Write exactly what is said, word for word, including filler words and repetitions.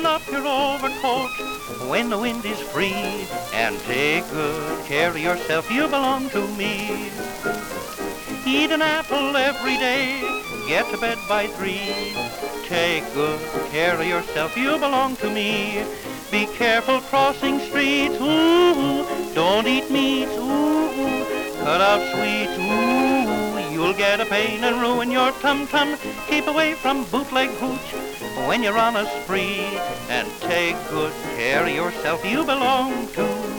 button up your overcoat when the wind is free, and take good care of yourself, you belong to me. Eat an apple every day, get to bed by three. Take good care of yourself, you belong to me. Be careful crossing streets, ooh, don't eat meat, ooh, cut out sweets, ooh, you'll get a pain and ruin your tum-tum. Keep away from bootleg hooch when you're on a spree, and take good care of yourself, you belong to